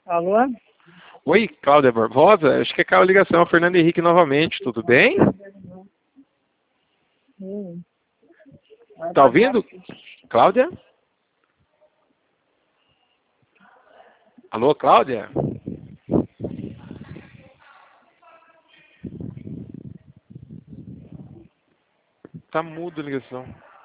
Alô? Oi, Cláudia Barbosa? Acho que caiu a ligação. Fernando Henrique novamente, tudo bem? Sim. Tá ouvindo? Cláudia? Alô, Cláudia? Tá mudo a ligação.